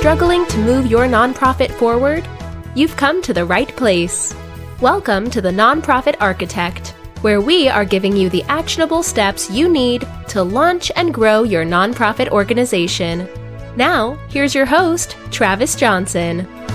Struggling to move your nonprofit forward? You've come to the right place. Welcome to the Nonprofit Architect, where we are giving you the actionable steps you need to launch and grow your nonprofit organization. Now, here's your host, Travis Johnson.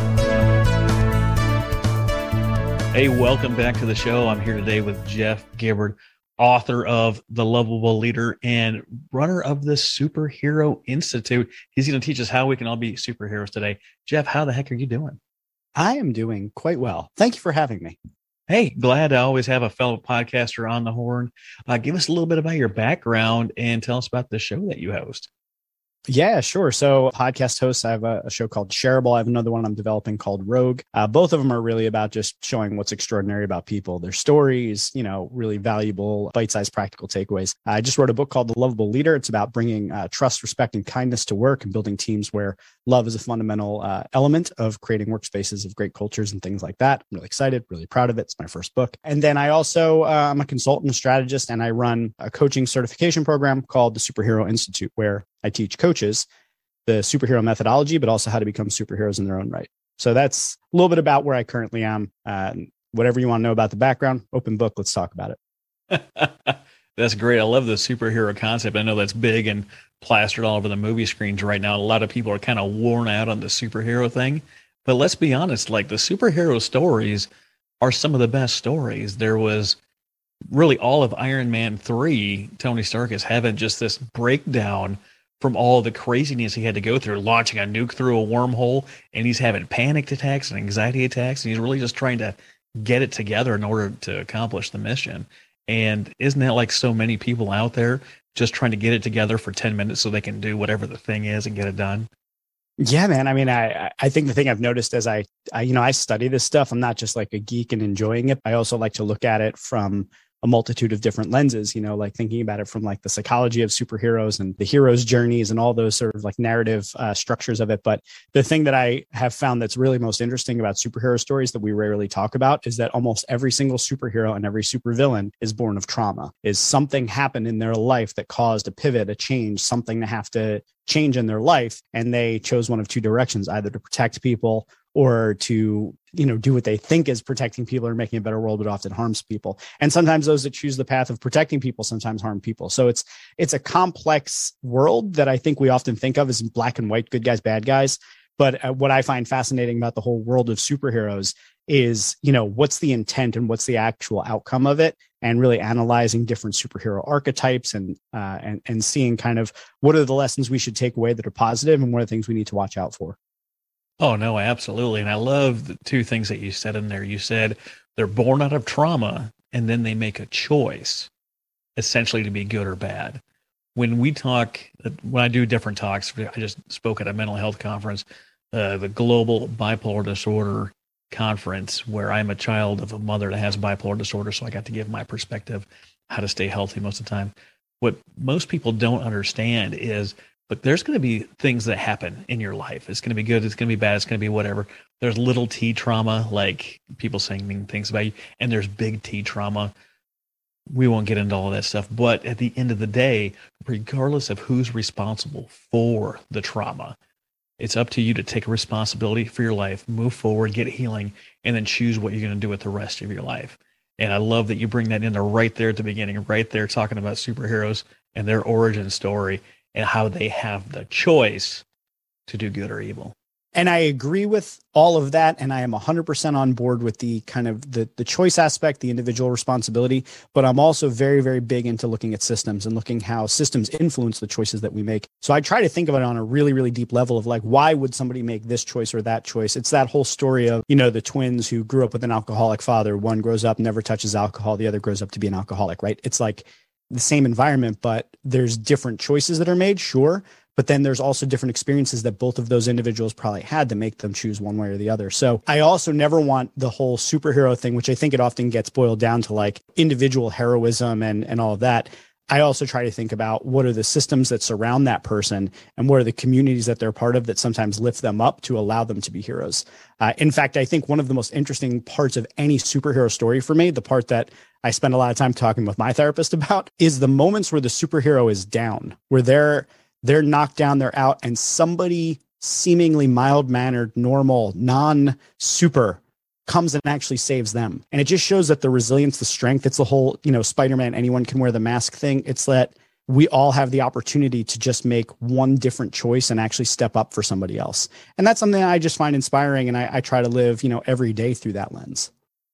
Hey, welcome back to the show. I'm here today with Jeff Gibbard, author of The Lovable Leader and runner of the Superhero Institute. He's going to teach us how we can all be superheroes today. Jeff, how the heck are you doing? I am doing quite well. Thank you for having me. Hey, glad to always have a fellow podcaster on the horn. Give us a little bit about your background and tell us about the show that you host. Yeah, sure. So podcast hosts, I have a show called Shareable. I have another one I'm developing called Rogue. Both of them are really about just showing what's extraordinary about people, their stories, really valuable, bite-sized practical takeaways. I just wrote a book called The Lovable Leader. It's about bringing trust, respect, and kindness to work and building teams where love is a fundamental element of creating workspaces of great cultures and things like that. I'm really excited, really proud of it. It's my first book. And then I also, I'm a consultant, a strategist, and I run a coaching certification program called the Superhero Institute, where I teach coaches the superhero methodology, but also how to become superheroes in their own right. So that's a little bit about where I currently am. Whatever you want to know about the background, open book, let's talk about it. That's great. I love the superhero concept. I know that's big and plastered all over the movie screens right now. A lot of people are kind of worn out on the superhero thing. But let's be honest, like the superhero stories are some of the best stories. There was really all of Iron Man 3, Tony Stark is having just this breakdown from all the craziness he had to go through, launching a nuke through a wormhole, and he's having panic attacks and anxiety attacks, and he's really just trying to get it together in order to accomplish the mission. And isn't that like so many people out there just trying to get it together for 10 minutes so they can do whatever the thing is and get it done? Yeah, man. I mean, I think the thing I've noticed as I study this stuff, I'm not just like a geek and enjoying it. I also like to look at it from a multitude of different lenses, like thinking about it from like the psychology of superheroes and the hero's journeys and all those sort of like narrative structures of it. But the thing that I have found that's really most interesting about superhero stories that we rarely talk about is that almost every single superhero and every supervillain is born of trauma. Is something happened in their life that caused a pivot, a change, something to have to change in their life. And they chose one of two directions, either to protect people or to, do what they think is protecting people or making a better world, but often harms people. And sometimes those that choose the path of protecting people sometimes harm people. So it's a complex world that I think we often think of as black and white, good guys, bad guys. But what I find fascinating about the whole world of superheroes is, what's the intent and what's the actual outcome of it, and really analyzing different superhero archetypes and seeing kind of what are the lessons we should take away that are positive and what are the things we need to watch out for. Oh, no, absolutely. And I love the two things that you said in there. You said they're born out of trauma and then they make a choice, essentially, to be good or bad. When I do different talks, I just spoke at a mental health conference, the Global Bipolar Disorder Conference, where I'm a child of a mother that has bipolar disorder. So I got to give my perspective how to stay healthy most of the time. What most people don't understand is, but there's going to be things that happen in your life. It's going to be good. It's going to be bad. It's going to be whatever. There's little T trauma, like people saying mean things about you, and there's big T trauma. We won't get into all of that stuff. But at the end of the day, regardless of who's responsible for the trauma, it's up to you to take responsibility for your life, move forward, get healing, and then choose what you're going to do with the rest of your life. And I love that you bring that into right there at the beginning, right there talking about superheroes and their origin story, and how they have the choice to do good or evil. And I agree with all of that. And I am 100% on board with the kind of the choice aspect, the individual responsibility. But I'm also very, very big into looking at systems and looking how systems influence the choices that we make. So I try to think of it on a really, really deep level of like, why would somebody make this choice or that choice? It's that whole story of, the twins who grew up with an alcoholic father. One grows up, never touches alcohol. The other grows up to be an alcoholic, right? It's like the same environment, but there's different choices that are made, sure. But then there's also different experiences that both of those individuals probably had to make them choose one way or the other. So I also never want the whole superhero thing, which I think it often gets boiled down to like individual heroism and all of that. I also try to think about what are the systems that surround that person and what are the communities that they're part of that sometimes lift them up to allow them to be heroes. In fact, I think one of the most interesting parts of any superhero story for me, the part that I spend a lot of time talking with my therapist about, is the moments where the superhero is down, where they're knocked down, they're out, and somebody seemingly mild-mannered, normal, non-super comes and actually saves them. And it just shows that the resilience, the strength, it's the whole, Spider-Man, anyone can wear the mask thing. It's that we all have the opportunity to just make one different choice and actually step up for somebody else. And that's something I just find inspiring. And I try to live, every day through that lens.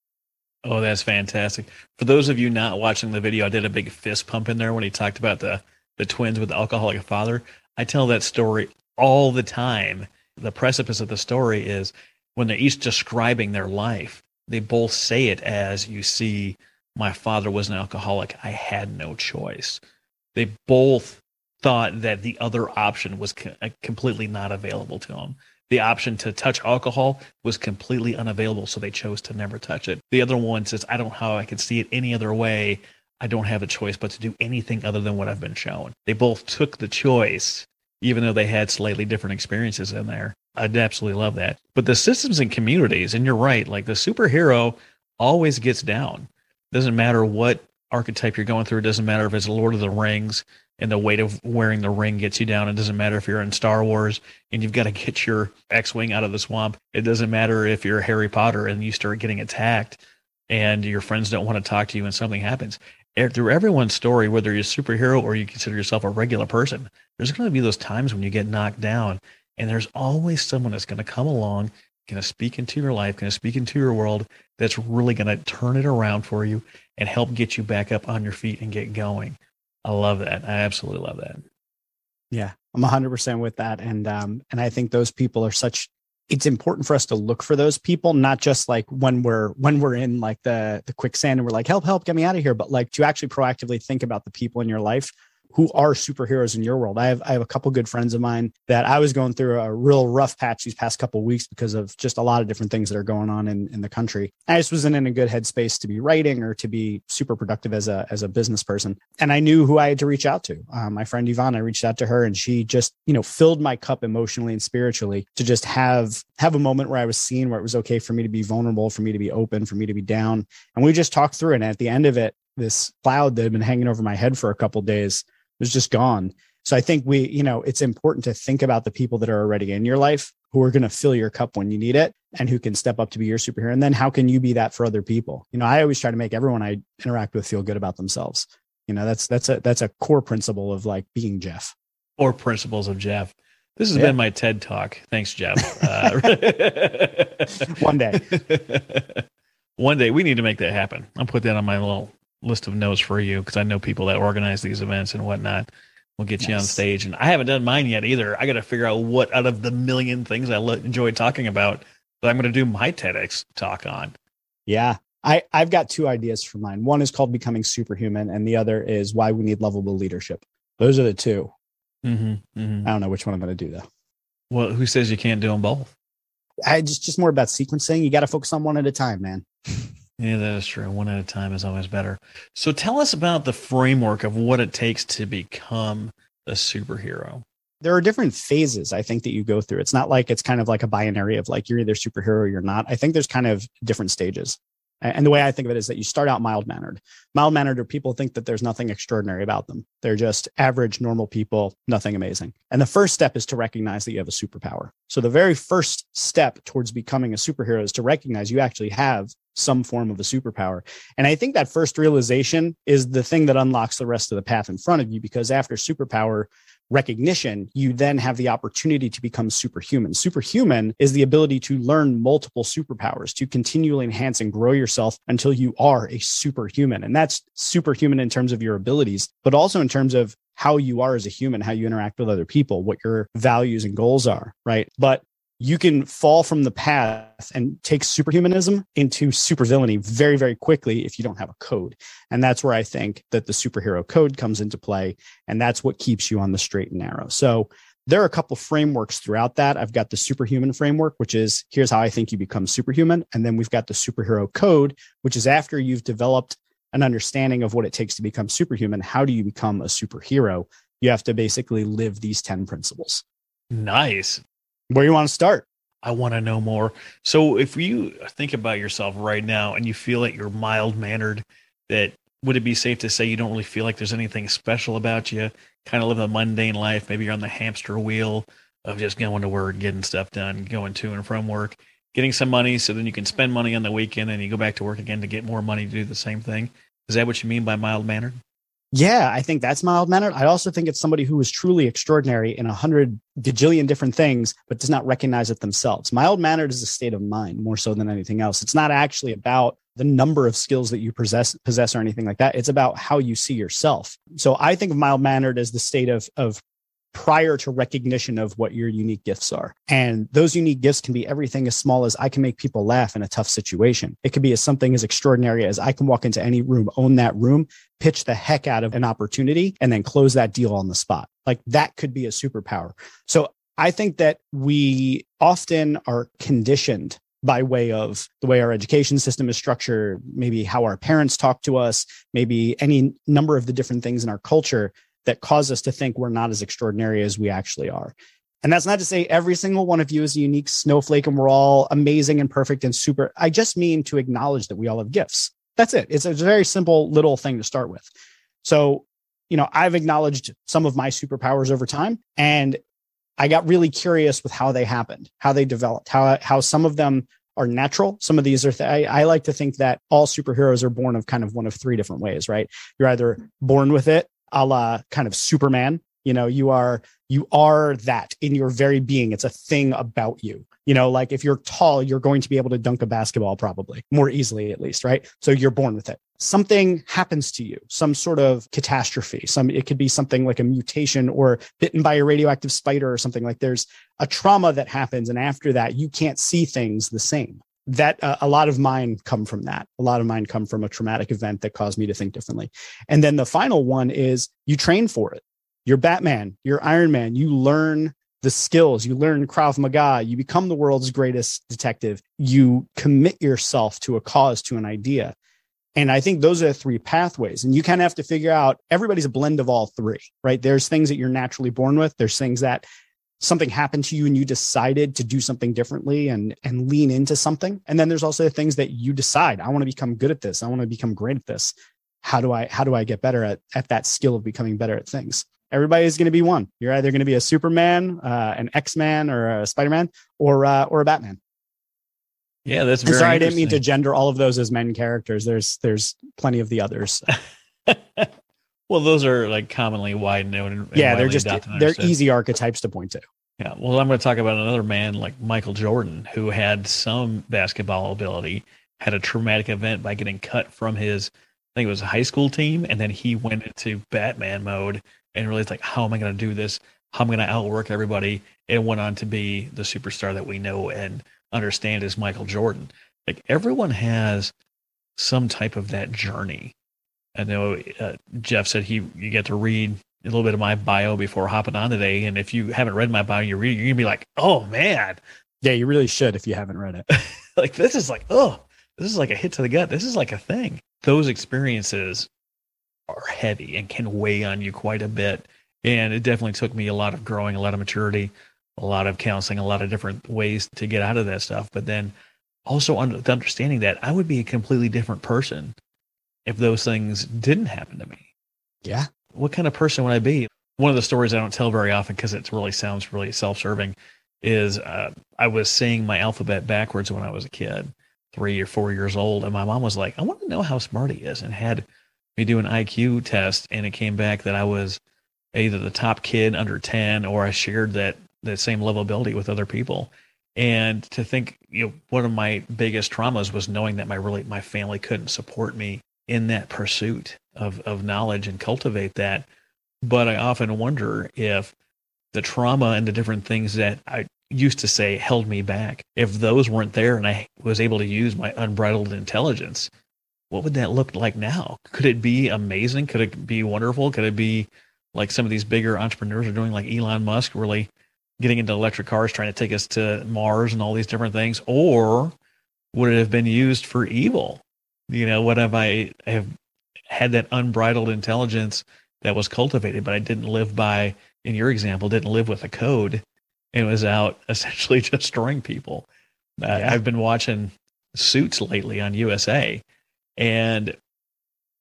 Oh, that's fantastic. For those of you not watching the video, I did a big fist pump in there when he talked about the twins with the alcoholic father. I tell that story all the time. The precipice of the story is when they're each describing their life, they both say it as, you see, my father was an alcoholic. I had no choice. They both thought that the other option was completely not available to them. The option to touch alcohol was completely unavailable, so they chose to never touch it. The other one says, I don't know how I can see it any other way. I don't have a choice but to do anything other than what I've been shown. They both took the choice, even though they had slightly different experiences in there. I'd absolutely love that. But the systems and communities, and you're right, like the superhero always gets down. Doesn't matter what archetype you're going through. It doesn't matter if it's Lord of the Rings and the weight of wearing the ring gets you down. It doesn't matter if you're in Star Wars and you've got to get your X-Wing out of the swamp. It doesn't matter if you're Harry Potter and you start getting attacked and your friends don't want to talk to you and something happens. Through everyone's story, whether you're a superhero or you consider yourself a regular person, there's going to be those times when you get knocked down. And there's always someone that's going to come along, going to speak into your life, going to speak into your world, that's really going to turn it around for you and help get you back up on your feet and get going. I love that. I absolutely love that. Yeah, I'm 100% with that. And I think those people are it's important for us to look for those people, not just like when we're in like the quicksand and we're like, help, get me out of here. But like to actually proactively think about the people in your life who are superheroes in your world. I have a couple good friends of mine that I was going through a real rough patch these past couple of weeks because of just a lot of different things that are going on in the country. I just wasn't in a good headspace to be writing or to be super productive as a business person. And I knew who I had to reach out to. My friend Yvonne, I reached out to her and she just, filled my cup emotionally and spiritually to just have a moment where I was seen, where it was okay for me to be vulnerable, for me to be open, for me to be down. And we just talked through it. And at the end of it, this cloud that had been hanging over my head for a couple of days was just gone. So I think it's important to think about the people that are already in your life who are going to fill your cup when you need it and who can step up to be your superhero. And then how can you be that for other people? I always try to make everyone I interact with feel good about themselves. That's a core principle of like being Jeff. Or principles of Jeff. This has been my TED Talk. Thanks, Jeff. One day. One day we need to make that happen. I'll put that on my little list of notes for you because I know people that organize these events and whatnot. We'll get you on stage. And I haven't done mine yet either. I got to figure out what out of the million things I enjoy talking about that I'm going to do my TEDx talk on. Yeah. I've got two ideas for mine. One is called Becoming Superhuman, and the other is Why We Need Lovable Leadership. Those are the two. Mm-hmm, mm-hmm. I don't know which one I'm going to do, though. Well, who says you can't do them both? Just more about sequencing. You got to focus on one at a time, man. Yeah, that is true. One at a time is always better. So tell us about the framework of what it takes to become a superhero. There are different phases, I think, that you go through. It's not like it's kind of like a binary of like you're either superhero or you're not. I think there's kind of different stages. And the way I think of it is that you start out mild-mannered. Mild-mannered are people think that there's nothing extraordinary about them. They're just average, normal people, nothing amazing. And the first step is to recognize that you have a superpower. So the very first step towards becoming a superhero is to recognize you actually have some form of a superpower. And I think that first realization is the thing that unlocks the rest of the path in front of you, because after superpower recognition, you then have the opportunity to become superhuman. Superhuman is the ability to learn multiple superpowers, to continually enhance and grow yourself until you are a superhuman. And that's superhuman in terms of your abilities, but also in terms of how you are as a human, how you interact with other people, what your values and goals are, right? But you can fall from the path and take superhumanism into supervillainy very, very quickly if you don't have a code. And that's where I think that the superhero code comes into play. And that's what keeps you on the straight and narrow. So there are a couple of frameworks throughout that. I've got the superhuman framework, which is here's how I think you become superhuman. And then we've got the superhero code, which is after you've developed an understanding of what it takes to become superhuman. How do you become a superhero? You have to basically live these 10 principles. Nice. Where you want to start? I want to know more. So if you think about yourself right now and you feel like you're mild-mannered, that would it be safe to say you don't really feel like there's anything special about you, kind of live a mundane life? Maybe you're on the hamster wheel of just going to work, getting stuff done, going to and from work, getting some money so then you can spend money on the weekend and you go back to work again to get more money to do the same thing. Is that what you mean by mild-mannered? Yeah, I think that's mild-mannered. I also think it's somebody who is truly extraordinary in 100 gajillion different things, but does not recognize it themselves. Mild-mannered is a state of mind more so than anything else. It's not actually about the number of skills that you possess or anything like that. It's about how you see yourself. So I think of mild-mannered as the state of prior to recognition of what your unique gifts are. And those unique gifts can be everything as small as I can make people laugh in a tough situation. It could be as something as extraordinary as I can walk into any room, own that room, pitch the heck out of an opportunity, and then close that deal on the spot. Like that could be a superpower. So I think that we often are conditioned by way of the way our education system is structured, maybe how our parents talk to us, maybe any number of the different things in our culture that cause us to think we're not as extraordinary as we actually are. And that's not to say every single one of you is a unique snowflake and we're all amazing and perfect and super. I just mean to acknowledge that we all have gifts. That's it. It's a very simple little thing to start with. So, I've acknowledged some of my superpowers over time, and I got really curious with how they happened, how they developed, how some of them are natural. Some of these are, I like to think that all superheroes are born of kind of one of three different ways, right? You're either born with it, a la kind of Superman. You are that in your very being. It's a thing about you. Like if you're tall, you're going to be able to dunk a basketball probably more easily, at least, right? So you're born with it. Something happens to you, some sort of catastrophe. It could be something like a mutation or bitten by a radioactive spider or something. Like there's a trauma that happens, and after that, you can't see things the same. That a lot of mine come from that. A lot of mine come from a traumatic event that caused me to think differently. And then the final one is you train for it. You're Batman, you're Iron Man. You learn the skills, you learn Krav Maga, you become the world's greatest detective. You commit yourself to a cause, to an idea. And I think those are the three pathways. And you kind of have to figure out, everybody's a blend of all three, right? There's things that you're naturally born with. There's things that something happened to you and you decided to do something differently and lean into something. And then there's also things that you decide, I want to become good at this. I want to become great at this. How do I get better at that skill of becoming better at things? Everybody is going to be one. You're either going to be a Superman, an X-Man, or a Spider-Man, or a Batman. Yeah, that's very sorry, I didn't mean to gender all of those as men characters. There's plenty of the others. Well, those are like commonly wide known. And yeah, they're easy archetypes to point to. Yeah. Well, I'm going to talk about another man like Michael Jordan, who had some basketball ability, had a traumatic event by getting cut from his, I think it was a high school team. And then he went into Batman mode and realized, like, how am I going to do this? How am I going to outwork everybody? And went on to be the superstar that we know and understand as Michael Jordan. Like, everyone has some type of that journey. I know Jeff said you get to read a little bit of my bio before hopping on today. And if you haven't read my bio, you're going to be like, oh, man. Yeah, you really should if you haven't read it. Like, this is like a hit to the gut. This is like a thing. Those experiences are heavy and can weigh on you quite a bit. And it definitely took me a lot of growing, a lot of maturity, a lot of counseling, a lot of different ways to get out of that stuff. But then also understanding that I would be a completely different person if those things didn't happen to me. Yeah. What kind of person would I be? One of the stories I don't tell very often because it really sounds really self-serving is I was saying my alphabet backwards when I was a kid, 3 or 4 years old. And my mom was like, I want to know how smart he is, and had me do an IQ test. And it came back that I was either the top kid under 10 or I shared that same level of ability with other people. And to think, one of my biggest traumas was knowing that my family couldn't support me in that pursuit of knowledge and cultivate that. But I often wonder if the trauma and the different things that I used to say held me back, if those weren't there and I was able to use my unbridled intelligence, what would that look like now? Could it be amazing? Could it be wonderful? Could it be like some of these bigger entrepreneurs are doing, like Elon Musk, really getting into electric cars, trying to take us to Mars and all these different things? Or would it have been used for evil? What if I have had that unbridled intelligence that was cultivated, but I didn't live by, in your example, didn't live with a code and was out essentially destroying people? I've been watching Suits lately on USA, and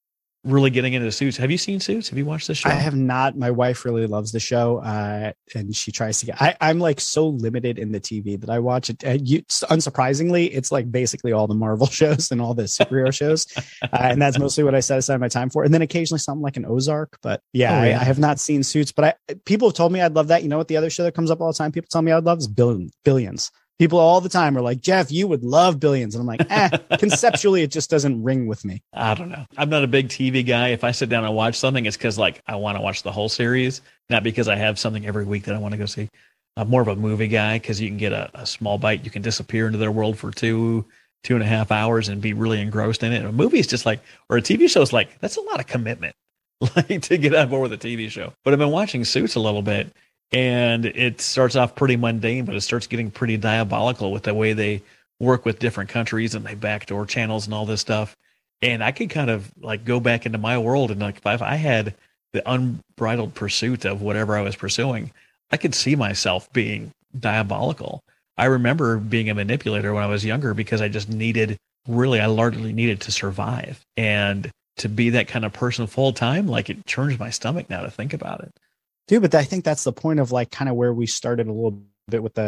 really getting into Suits. Have you seen Suits? Have you watched the show? I have not. My wife really loves the show, and she tries to get. I'm like so limited in the TV that I watch it. Unsurprisingly, it's like basically all the Marvel shows and all the superhero shows, and that's mostly what I set aside my time for. And then occasionally something like an Ozark. But yeah, I have not seen Suits. But people have told me I'd love that. You know what? The other show that comes up all the time, people tell me I'd love is Billions. People all the time are like, Jeff, you would love Billions. And I'm like, conceptually, it just doesn't ring with me. I don't know. I'm not a big TV guy. If I sit down and watch something, it's because like I want to watch the whole series, not because I have something every week that I want to go see. I'm more of a movie guy because you can get a small bite. You can disappear into their world for 2.5 hours and be really engrossed in it. And a movie is just like, or a TV show is like, that's a lot of commitment like to get on board with a TV show. But I've been watching Suits a little bit. And it starts off pretty mundane, but it starts getting pretty diabolical with the way they work with different countries and they backdoor channels and all this stuff. And I could kind of like go back into my world and like if I had the unbridled pursuit of whatever I was pursuing, I could see myself being diabolical. I remember being a manipulator when I was younger because I largely needed to survive. And to be that kind of person full time, like it turns my stomach now to think about it. Dude, but I think that's the point of like kind of where we started a little bit with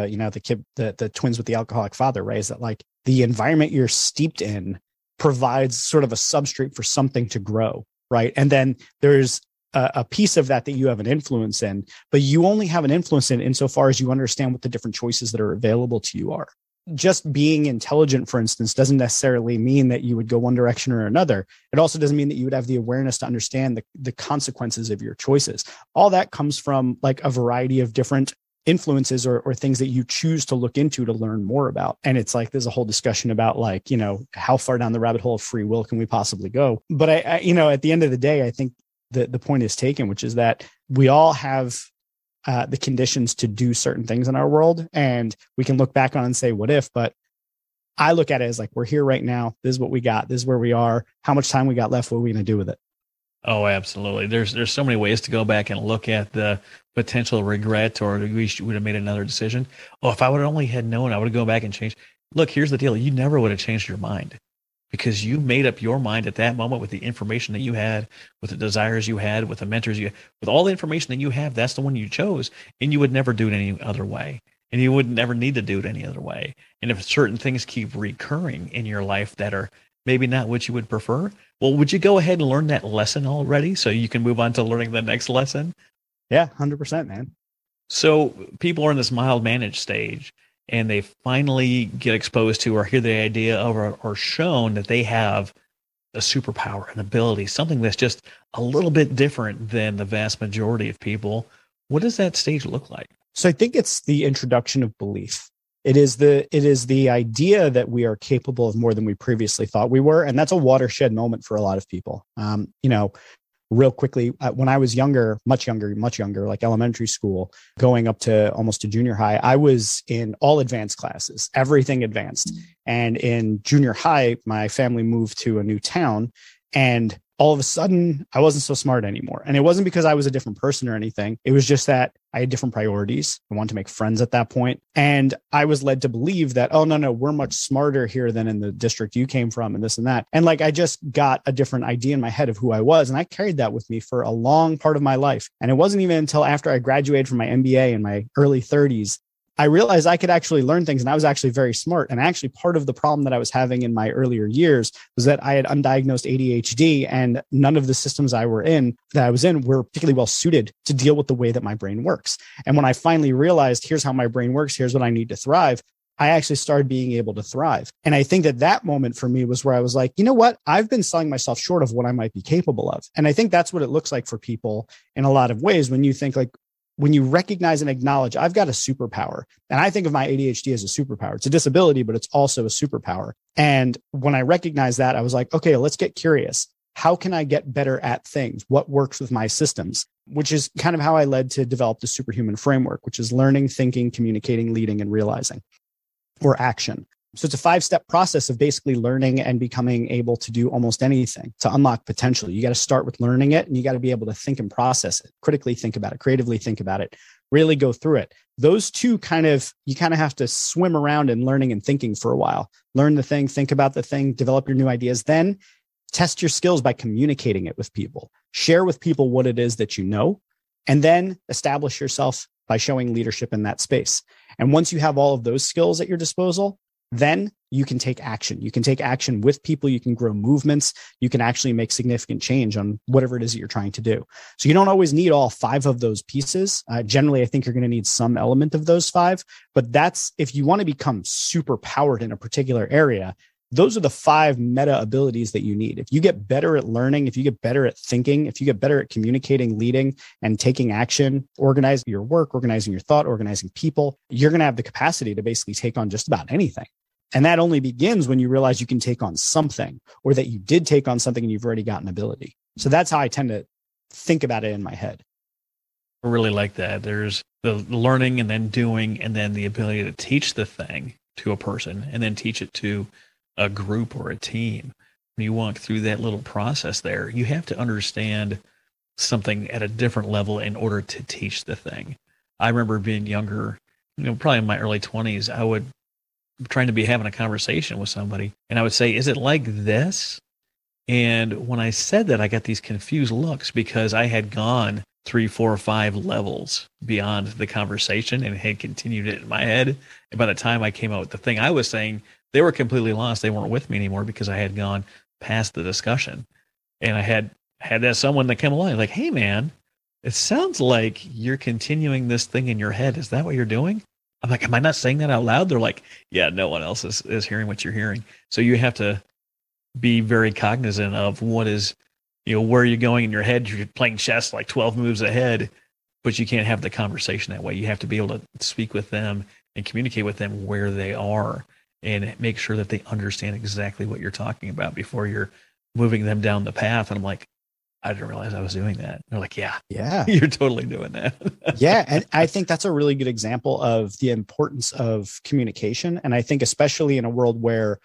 the twins with the alcoholic father, right? Is that like the environment you're steeped in provides sort of a substrate for something to grow, right? And then there's a piece of that you have an influence in, but you only have an influence in insofar as you understand what the different choices that are available to you are. Just being intelligent, for instance, doesn't necessarily mean that you would go one direction or another. It also doesn't mean that you would have the awareness to understand the consequences of your choices. All that comes from like a variety of different influences or things that you choose to look into to learn more about. And it's like, there's a whole discussion about like, how far down the rabbit hole of free will can we possibly go? But I at the end of the day, I think the point is taken, which is that we all have the conditions to do certain things in our world. And we can look back on and say, what if, but I look at it as like, we're here right now. This is what we got. This is where we are. How much time we got left? What are we going to do with it? Oh, absolutely. There's so many ways to go back and look at the potential regret or we would have made another decision. Oh, if I would have only had known, I would go back and change. Look, here's the deal. You never would have changed your mind because you made up your mind at that moment with the information that you had, with the desires you had, with the mentors you had, with all the information that you have. That's the one you chose, and you would never do it any other way. And you would never need to do it any other way. And if certain things keep recurring in your life that are maybe not what you would prefer, well, would you go ahead and learn that lesson already so you can move on to learning the next lesson? Yeah, 100%, man. So people are in this mild managed stage and they finally get exposed to or hear the idea of or shown that they have a superpower, an ability, something that's just a little bit different than the vast majority of people. What does that stage look like? So I think it's the introduction of belief. It is the idea that we are capable of more than we previously thought we were. And that's a watershed moment for a lot of people. Real quickly, when I was younger, much younger, like elementary school, going up to almost to junior high, I was in all advanced classes, everything advanced. And in junior high, my family moved to a new town and all of a sudden I wasn't so smart anymore. And it wasn't because I was a different person or anything. It was just that I had different priorities. I wanted to make friends at that point. And I was led to believe that, oh, no, we're much smarter here than in the district you came from and this and that. And like, I just got a different idea in my head of who I was. And I carried that with me for a long part of my life. And it wasn't even until after I graduated from my MBA in my early 30s I realized I could actually learn things and I was actually very smart. And actually part of the problem that I was having in my earlier years was that I had undiagnosed ADHD and none of the systems I was in were particularly well suited to deal with the way that my brain works. And when I finally realized, here's how my brain works, here's what I need to thrive, I actually started being able to thrive. And I think that moment for me was where I was like, you know what? I've been selling myself short of what I might be capable of. And I think that's what it looks like for people in a lot of ways when you think like, when you recognize and acknowledge, I've got a superpower. And I think of my ADHD as a superpower. It's a disability, but it's also a superpower. And when I recognized that, I was like, okay, let's get curious. How can I get better at things? What works with my systems? Which is kind of how I led to develop the superhuman framework, which is learning, thinking, communicating, leading, and realizing, or action. So it's a 5-step process of basically learning and becoming able to do almost anything to unlock potential. You got to start with learning it and you got to be able to think and process it, critically think about it, creatively think about it, really go through it. Those two you kind of have to swim around in learning and thinking for a while. Learn the thing, think about the thing, develop your new ideas. Then Test your skills by communicating it with people. Share with people what it is that you know, and then establish yourself by showing leadership in that space. And once you have all of those skills at your disposal, then you can take action. You can take action with people. You can grow movements. You can actually make significant change on whatever it is that you're trying to do. So you don't always need all 5 of those pieces. Generally, I think you're going to need some element of those 5, but that's if you want to become super powered in a particular area. Those are the 5 meta abilities that you need. If you get better at learning, if you get better at thinking, if you get better at communicating, leading, and taking action, organizing your work, organizing your thought, organizing people, you're going to have the capacity to basically take on just about anything. And that only begins when you realize you can take on something, or that you did take on something and you've already got an ability. So that's how I tend to think about it in my head. I really like that. There's the learning and then doing, and then the ability to teach the thing to a person and then teach it to a group or a team. When you walk through that little process there, you have to understand something at a different level in order to teach the thing. I remember being younger, probably in my early 20s, I would trying to be having a conversation with somebody, and I would say, is it like this? And when I said that, I got these confused looks because I had gone 3, 4, 5 levels beyond the conversation and had continued it in my head. And by the time I came out with the thing I was saying, they were completely lost. They weren't with me anymore because I had gone past the discussion. And I had that someone that came along like, hey man, it sounds like you're continuing this thing in your head. Is that what you're doing? I'm like, am I not saying that out loud? They're like, yeah, no one else is hearing what you're hearing. So you have to be very cognizant of what is, where you're going in your head. You're playing chess like 12 moves ahead, but you can't have the conversation that way. You have to be able to speak with them and communicate with them where they are and make sure that they understand exactly what you're talking about before you're moving them down the path. And I'm like, I didn't realize I was doing that. They're like, yeah, you're totally doing that. Yeah. And I think that's a really good example of the importance of communication. And I think especially in a world where,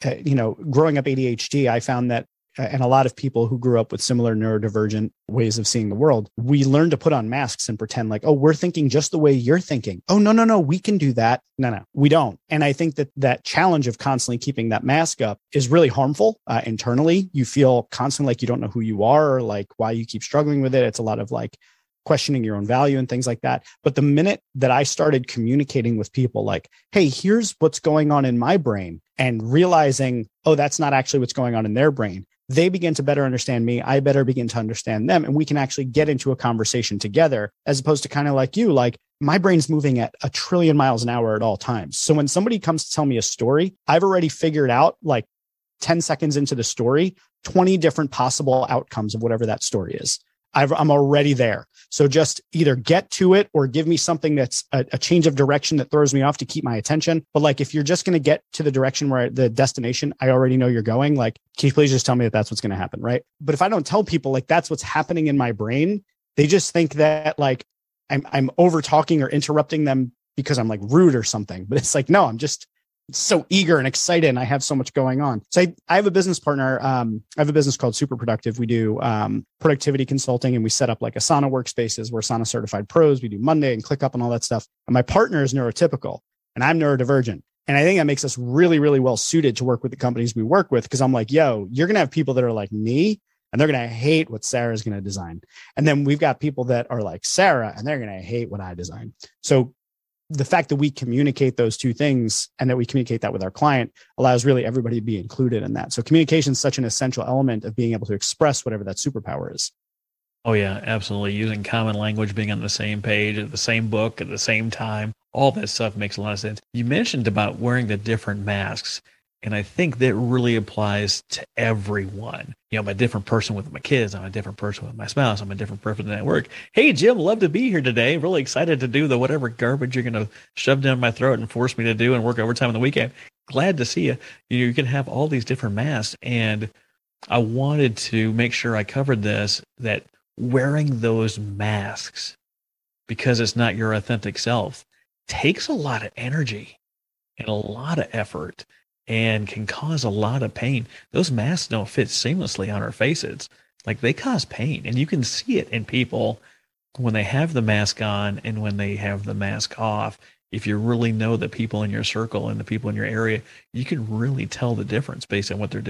growing up ADHD, I found that, and a lot of people who grew up with similar neurodivergent ways of seeing the world, we learn to put on masks and pretend like, oh, we're thinking just the way you're thinking. Oh, no, we can do that. No, we don't. And I think that challenge of constantly keeping that mask up is really harmful internally. You feel constantly like you don't know who you are or like why you keep struggling with it. It's a lot of like questioning your own value and things like that. But the minute that I started communicating with people like, hey, here's what's going on in my brain, and realizing, oh, that's not actually what's going on in their brain, they begin to better understand me. I better begin to understand them. And we can actually get into a conversation together, as opposed to kind of like you, like my brain's moving at 1 trillion miles an hour at all times. So when somebody comes to tell me a story, I've already figured out like 10 seconds into the story, 20 different possible outcomes of whatever that story is. I'm already there. So just either get to it or give me something that's a change of direction that throws me off to keep my attention. But like, if you're just going to get to the direction where the destination, I already know you're going, like, can you please just tell me that that's what's going to happen? Right. But if I don't tell people like that's what's happening in my brain, they just think that like I'm over talking or interrupting them because I'm like rude or something. But it's like, no, I'm just so eager and excited and I have so much going on. So I have a business partner. I have a business called Super Productive. We do productivity consulting, and we set up like Asana workspaces. We're Asana certified pros. We do Monday and ClickUp and all that stuff. And my partner is neurotypical and I'm neurodivergent. And I think that makes us really, really well suited to work with the companies we work with. Cause I'm like, yo, you're going to have people that are like me and they're going to hate what Sarah's going to design. And then we've got people that are like Sarah and they're going to hate what I design. So the fact that we communicate those two things and that we communicate that with our client allows really everybody to be included in that. So communication is such an essential element of being able to express whatever that superpower is. Oh yeah, absolutely. Using common language, being on the same page, at the same book, at the same time, all that stuff makes a lot of sense. You mentioned about wearing the different masks, and I think that really applies to everyone. I'm a different person with my kids. I'm a different person with my spouse. I'm a different person at work. Hey, Jim, love to be here today. Really excited to do the whatever garbage you're going to shove down my throat and force me to do and work overtime on the weekend. Glad to see you. You can have all these different masks. And I wanted to make sure I covered this, that wearing those masks, because it's not your authentic self, takes a lot of energy and a lot of effort and can cause a lot of pain. Those masks don't fit seamlessly on our faces. Like, they cause pain, and you can see it in people when they have the mask on and when they have the mask off. If you really know the people in your circle and the people in your area, you can really tell the difference based on what they're doing.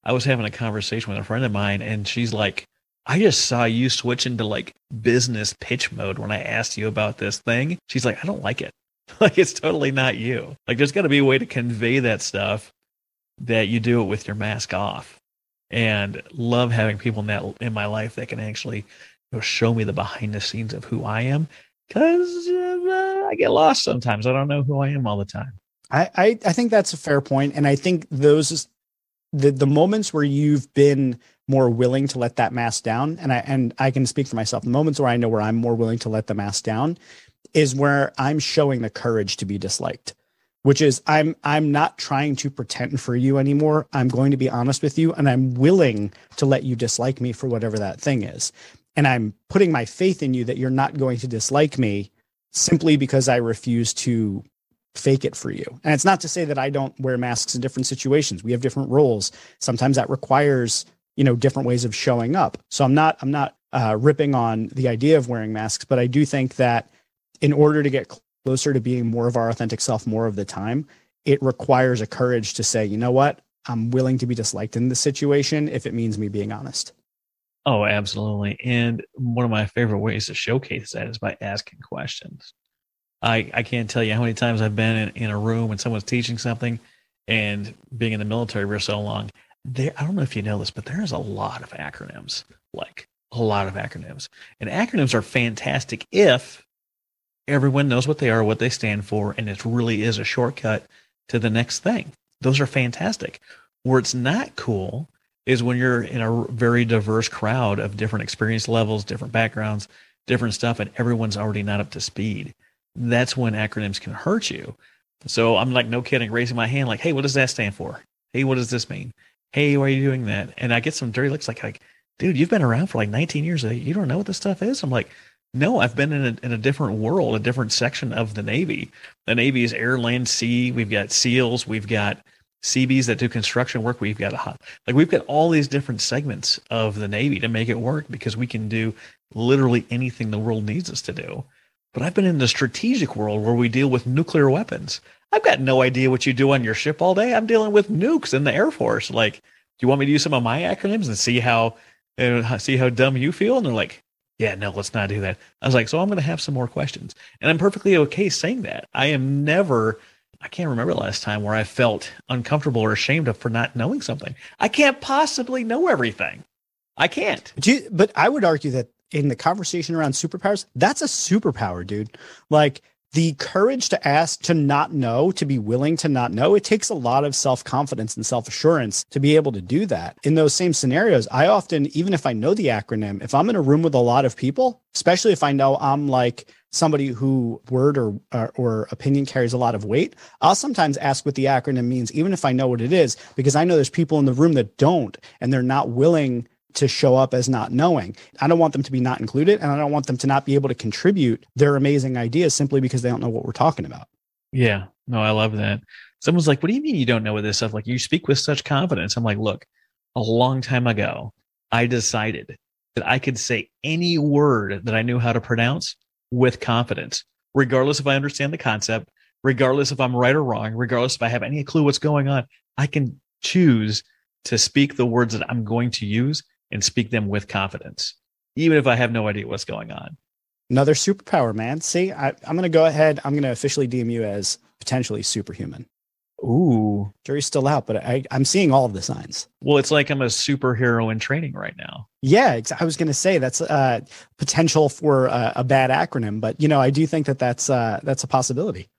I was having a conversation with a friend of mine, and she's like, I just saw you switch into like business pitch mode when I asked you about this thing. She's like, I don't like it. Like, it's totally not you. Like, there's got to be a way to convey that stuff that you do it with your mask off. And love having people in my life that can actually show me the behind the scenes of who I am, because I get lost sometimes. I don't know who I am all the time. I think that's a fair point. And I think those the moments where you've been more willing to let that mask down, and I can speak for myself, the moments where I know where I'm more willing to let the mask down is where I'm showing the courage to be disliked, which is I'm not trying to pretend for you anymore. I'm going to be honest with you, and I'm willing to let you dislike me for whatever that thing is. And I'm putting my faith in you that you're not going to dislike me simply because I refuse to fake it for you. And it's not to say that I don't wear masks in different situations. We have different roles. Sometimes that requires, different ways of showing up. So I'm not ripping on the idea of wearing masks, but I do think that in order to get closer to being more of our authentic self more of the time, it requires a courage to say, you know what, I'm willing to be disliked in this situation if it means me being honest. Oh, absolutely. And one of my favorite ways to showcase that is by asking questions. I can't tell you how many times I've been in a room when someone's teaching something, and being in the military for so long, I don't know if you know this, but there's a lot of acronyms, like a lot of acronyms. And acronyms are fantastic if everyone knows what they are, what they stand for, and it really is a shortcut to the next thing. Those are fantastic. Where it's not cool is when you're in a very diverse crowd of different experience levels, different backgrounds, different stuff, and everyone's already not up to speed. That's when acronyms can hurt you. So I'm like, no kidding, raising my hand like, hey, what does that stand for? Hey, what does this mean? Hey, why are you doing that? And I get some dirty looks like, dude, you've been around for like 19 years. You don't know what this stuff is? I'm like, no, I've been in a different world, a different section of the Navy. The Navy is air, land, sea. We've got SEALs. We've got Seabees that do construction work. We've got all these different segments of the Navy to make it work, because we can do literally anything the world needs us to do. But I've been in the strategic world where we deal with nuclear weapons. I've got no idea what you do on your ship all day. I'm dealing with nukes in the Air Force. Like, do you want me to use some of my acronyms and see how dumb you feel? And they're like, yeah, no, let's not do that. I was like, so I'm going to have some more questions. And I'm perfectly okay saying that. I can't remember the last time where I felt uncomfortable or ashamed for not knowing something. I can't possibly know everything. I can't. But I would argue that in the conversation around superpowers, that's a superpower, dude. Like, the courage to ask, to not know, to be willing to not know, it takes a lot of self-confidence and self-assurance to be able to do that. In those same scenarios, I often, even if I know the acronym, if I'm in a room with a lot of people, especially if I know I'm like somebody who word or opinion carries a lot of weight, I'll sometimes ask what the acronym means, even if I know what it is, because I know there's people in the room that don't, and they're not willing to show up as not knowing. I don't want them to be not included, and I don't want them to not be able to contribute their amazing ideas simply because they don't know what we're talking about. Yeah, no, I love that. Someone's like, what do you mean you don't know what this stuff? Like, you speak with such confidence. I'm like, look, a long time ago, I decided that I could say any word that I knew how to pronounce with confidence, regardless if I understand the concept, regardless if I'm right or wrong, regardless if I have any clue what's going on. I can choose to speak the words that I'm going to use and speak them with confidence, even if I have no idea what's going on. Another superpower, man. See, I'm going to go ahead. I'm going to officially deem you as potentially superhuman. Ooh. Jury's still out, but I'm seeing all of the signs. Well, it's like I'm a superhero in training right now. Yeah, I was going to say that's potential for a bad acronym, but I do think that that's a possibility.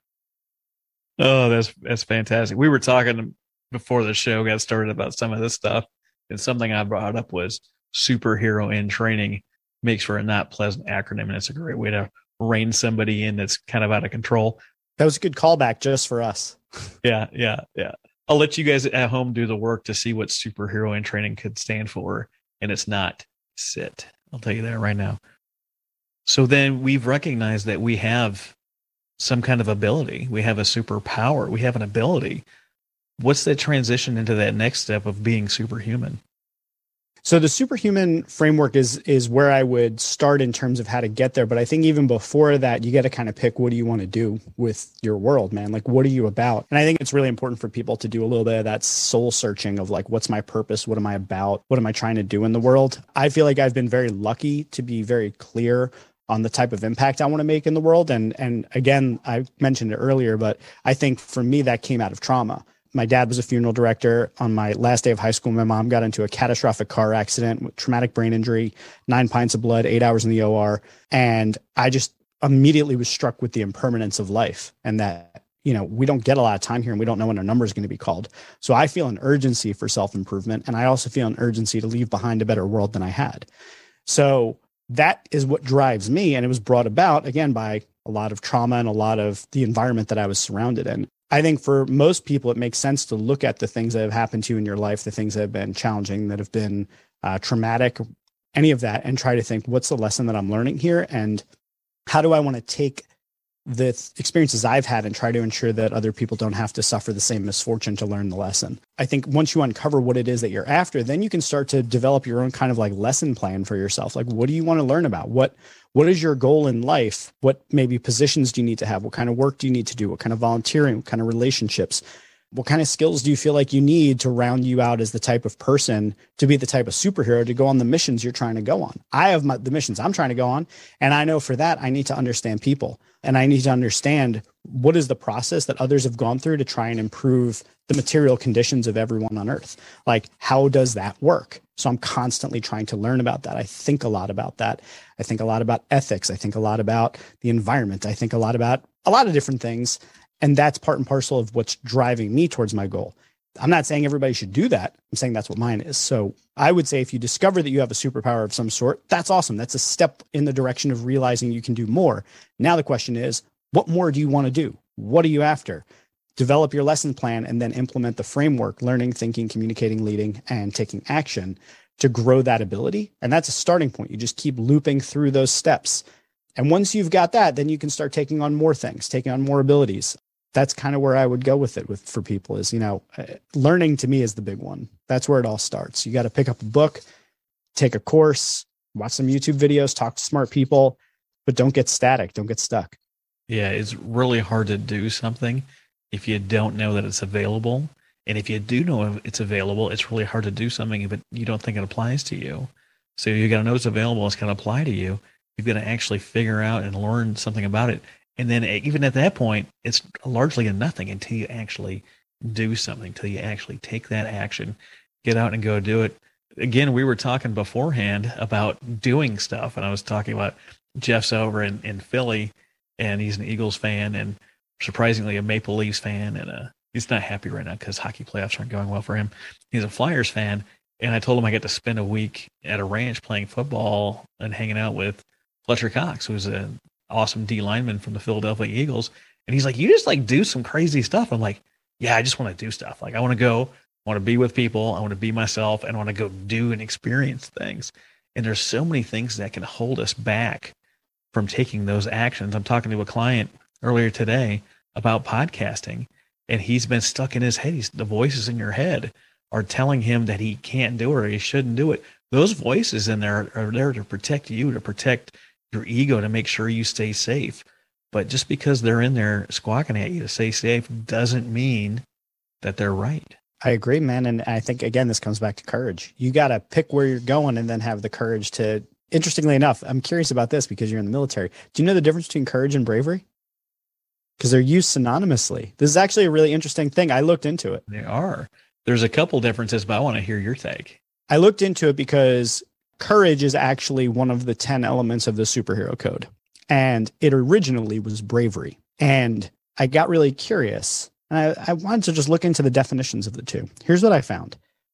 Oh, that's fantastic. We were talking before the show got started about some of this stuff, and something I brought up was superhero in training makes for a not pleasant acronym, and it's a great way to rein somebody in that's kind of out of control. That was a good callback just for us. Yeah. I'll let you guys at home do the work to see what superhero in training could stand for, and it's not sit. I'll tell you that right now. So then we've recognized that we have some kind of ability. We have a superpower. We have an ability. What's the transition into that next step of being superhuman? So the superhuman framework is where I would start in terms of how to get there. But I think even before that, you got to kind of pick, what do you want to do with your world, man? Like, what are you about? And I think it's really important for people to do a little bit of that soul searching of like, what's my purpose? What am I about? What am I trying to do in the world? I feel like I've been very lucky to be very clear on the type of impact I want to make in the world. And again, I mentioned it earlier, but I think for me, that came out of trauma. My dad was a funeral director. On my last day of high school, my mom got into a catastrophic car accident with traumatic brain injury, 9 pints of blood, 8 hours in the OR. And I just immediately was struck with the impermanence of life, and that, we don't get a lot of time here, and we don't know when our number is going to be called. So I feel an urgency for self-improvement. And I also feel an urgency to leave behind a better world than I had. So that is what drives me. And it was brought about, again, by a lot of trauma and a lot of the environment that I was surrounded in. I think for most people, it makes sense to look at the things that have happened to you in your life, the things that have been challenging, that have been traumatic, any of that, and try to think, what's the lesson that I'm learning here? And how do I want to take the experiences I've had and try to ensure that other people don't have to suffer the same misfortune to learn the lesson? I think once you uncover what it is that you're after, then you can start to develop your own kind of like lesson plan for yourself. Like, what do you want to learn about? What is your goal in life? What maybe positions do you need to have? What kind of work do you need to do? What kind of volunteering? What kind of relationships? What kind of skills do you feel like you need to round you out as the type of person to be the type of superhero to go on the missions you're trying to go on? I have the missions I'm trying to go on. And I know for that, I need to understand people, and I need to understand what is the process that others have gone through to try and improve the material conditions of everyone on earth. Like, how does that work? So I'm constantly trying to learn about that. I think a lot about that. I think a lot about ethics. I think a lot about the environment. I think a lot about a lot of different things. And that's part and parcel of what's driving me towards my goal. I'm not saying everybody should do that. I'm saying that's what mine is. So I would say if you discover that you have a superpower of some sort, that's awesome. That's a step in the direction of realizing you can do more. Now the question is, what more do you want to do? What are you after? Develop your lesson plan and then implement the framework, learning, thinking, communicating, leading, and taking action to grow that ability. And that's a starting point. You just keep looping through those steps. And once you've got that, then you can start taking on more things, taking on more abilities. That's kind of where I would go with it for people is, learning to me is the big one. That's where it all starts. You got to pick up a book, take a course, watch some YouTube videos, talk to smart people, but don't get static. Don't get stuck. Yeah, it's really hard to do something if you don't know that it's available. And if you do know it's available, it's really hard to do something if you don't think it applies to you. So you got to know it's available. It's going to apply to you. You've got to actually figure out and learn something about it. And then even at that point, it's largely a nothing until you actually do something, until you actually take that action, get out and go do it. Again, we were talking beforehand about doing stuff, and I was talking about Jeff's over in Philly, and he's an Eagles fan, and surprisingly a Maple Leafs fan, and he's not happy right now because hockey playoffs aren't going well for him. He's a Flyers fan, and I told him I get to spend a week at a ranch playing football and hanging out with Fletcher Cox, who's an awesome D lineman from the Philadelphia Eagles. And he's like, you just like do some crazy stuff. I'm like, yeah, I just want to do stuff. Like I want to go, I want to be with people. I want to be myself, and I want to go do and experience things. And there's so many things that can hold us back from taking those actions. I'm talking to a client earlier today about podcasting, and he's been stuck in his head. The voices in your head are telling him that he can't do it or he shouldn't do it. Those voices in there are there to protect you, to protect your ego, to make sure you stay safe. But just because they're in there squawking at you to stay safe doesn't mean that they're right. I agree, man. And I think, again, this comes back to courage. You got to pick where you're going and then have the courage to, interestingly enough, I'm curious about this because you're in the military. Do you know the difference between courage and bravery? Because they're used synonymously. This is actually a really interesting thing. I looked into it. They are. There's a couple differences, but I want to hear your take. I looked into it because courage is actually one of the 10 elements of the superhero code. And it originally was bravery. And I got really curious. And I wanted to just look into the definitions of the two. Here's what I found.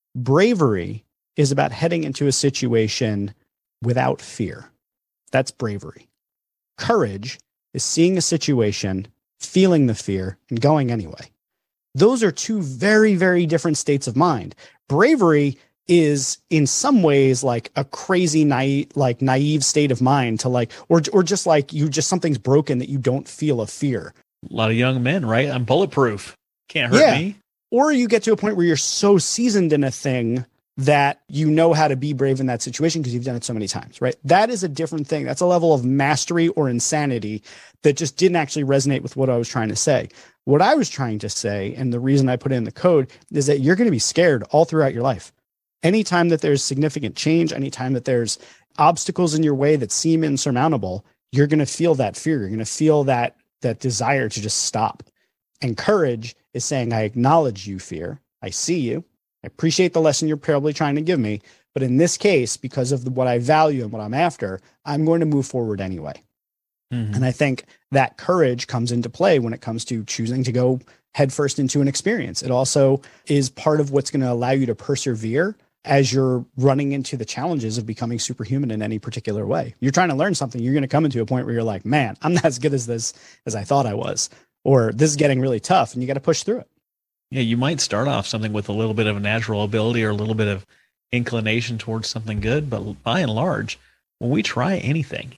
Bravery is about heading into a situation without fear. That's bravery. Courage is seeing a situation, feeling the fear, and going anyway. Those are two very, very different states of mind. Bravery is in some ways like a crazy naive state of mind to like, or just like something's broken that you don't feel a fear. A lot of young men, right? I'm bulletproof. Can't hurt me. Or you get to a point where you're so seasoned in a thing that you know how to be brave in that situation because you've done it so many times, right? That is a different thing. That's a level of mastery or insanity that just didn't actually resonate with what I was trying to say. What I was trying to say, and the reason I put it in the code, is that you're going to be scared all throughout your life. Anytime that there's significant change, anytime that there's obstacles in your way that seem insurmountable, you're going to feel that fear. You're going to feel that desire to just stop. And courage is saying, I acknowledge you, fear. I see you. I appreciate the lesson you're probably trying to give me. But in this case, because of what I value and what I'm after, I'm going to move forward anyway. Mm-hmm. And I think that courage comes into play when it comes to choosing to go headfirst into an experience. It also is part of what's going to allow you to persevere as you're running into the challenges of becoming superhuman in any particular way. You're trying to learn something. You're going to come into a point where you're like, man, I'm not as good as this as I thought I was, or this is getting really tough, and you got to push through it. Yeah, you might start off something with a little bit of a natural ability or a little bit of inclination towards something good, but by and large, when we try anything,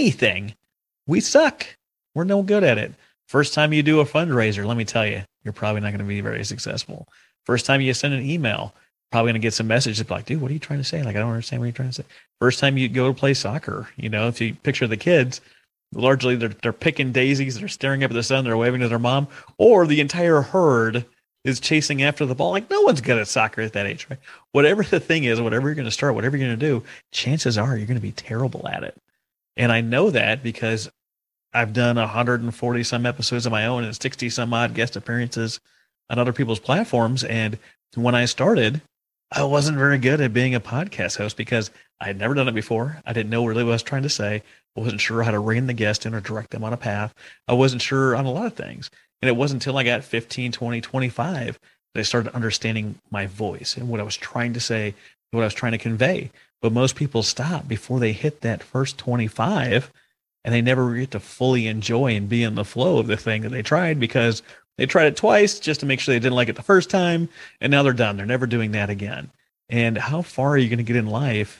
we suck. We're no good at it. First time you do a fundraiser, let me tell you, you're probably not going to be very successful. First time you send an email, probably going to get some messages like, dude, what are you trying to say? Like, I don't understand what you're trying to say. First time you go to play soccer, if you picture the kids, largely they're picking daisies, they're staring up at the sun, they're waving to their mom, or the entire herd is chasing after the ball. Like, no one's good at soccer at that age, right? Whatever the thing is, whatever you're going to start, whatever you're going to do, chances are you're going to be terrible at it. And I know that because I've done 140 some episodes of my own and 60 some odd guest appearances on other people's platforms. And when I started, I wasn't very good at being a podcast host because I had never done it before. I didn't know really what I was trying to say. I wasn't sure how to rein the guest in or direct them on a path. I wasn't sure on a lot of things. And it wasn't until I got 15, 20, 25 that I started understanding my voice and what I was trying to say, what I was trying to convey. But most people stop before they hit that first 25, and they never get to fully enjoy and be in the flow of the thing that they tried because they tried it twice just to make sure they didn't like it the first time, and now they're done. They're never doing that again. And how far are you going to get in life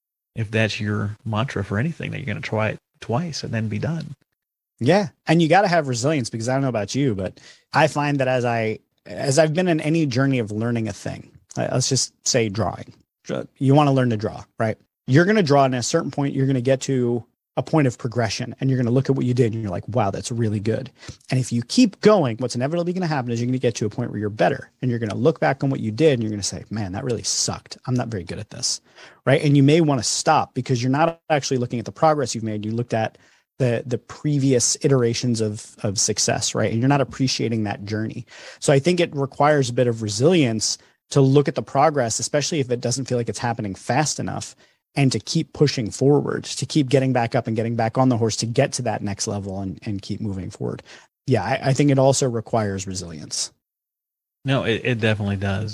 if that's your mantra for anything, that you're going to try it twice and then be done? Yeah. And you got to have resilience, because I don't know about you, but I find that as I've been in any journey of learning a thing, let's just say drawing, you want to learn to draw, right? You're going to draw, and at a certain point, you're going to get to a point of progression, and you're going to look at what you did and you're like, wow, that's really good. And if you keep going, what's inevitably going to happen is you're going to get to a point where you're better, and you're going to look back on what you did and you're going to say, man, that really sucked. I'm not very good at this. Right. And you may want to stop because you're not actually looking at the progress you've made. You looked at the previous iterations of success, right? And you're not appreciating that journey. So I think it requires a bit of resilience to look at the progress, especially if it doesn't feel like it's happening fast enough, and to keep pushing forward, to keep getting back up and getting back on the horse to get to that next level and keep moving forward. Yeah, I think it also requires resilience. No, it definitely does.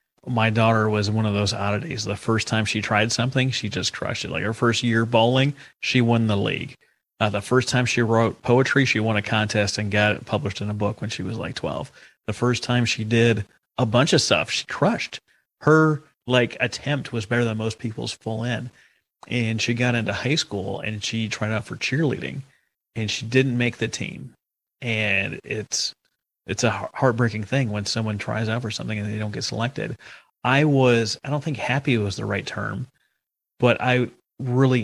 My daughter was one of those oddities. The first time she tried something, she just crushed it. Like her first year bowling, she won the league. The first time she wrote poetry, she won a contest and got it published in a book when she was like 12. The first time she did a bunch of stuff, she crushed. Her attempt was better than most people's full in. And she got into high school and she tried out for cheerleading, and she didn't make the team. And it's a heartbreaking thing when someone tries out for something and they don't get selected. I don't think happy was the right term, but I really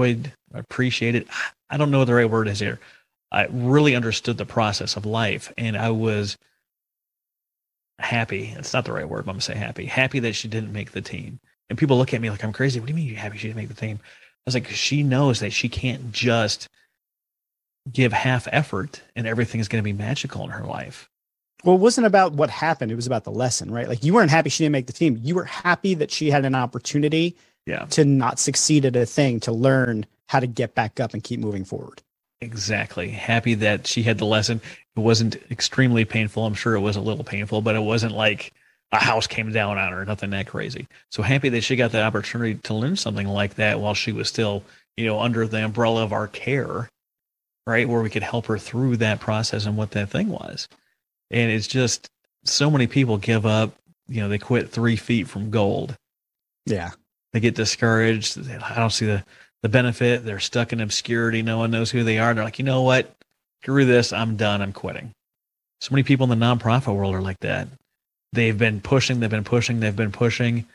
appreciated, I don't know what the right word is here. I really understood the process of life, and I was happy. It's not the right word, but I'm going to say happy. Happy that she didn't make the team. And people look at me like I'm crazy. What do you mean you're happy she didn't make the team? I was like, she knows that she can't just give half effort and everything is going to be magical in her life. Well, it wasn't about what happened. It was about the lesson, right? Like, you weren't happy she didn't make the team. You were happy that she had an opportunity to not succeed at a thing, to learn how to get back up and keep moving forward. Exactly. Happy that she had the lesson. It wasn't extremely painful. I'm sure it was a little painful, but it wasn't like a house came down on her, nothing that crazy. So happy that she got the opportunity to learn something like that while she was still, under the umbrella of our care, right? Where we could help her through that process and what that thing was. And it's just, so many people give up, they quit 3 feet from gold. Yeah. They get discouraged. I don't see the benefit. They're stuck in obscurity. No one knows who they are. They're like, you know what? Screw this. I'm done. I'm quitting. So many people in the nonprofit world are like that. They've been pushing.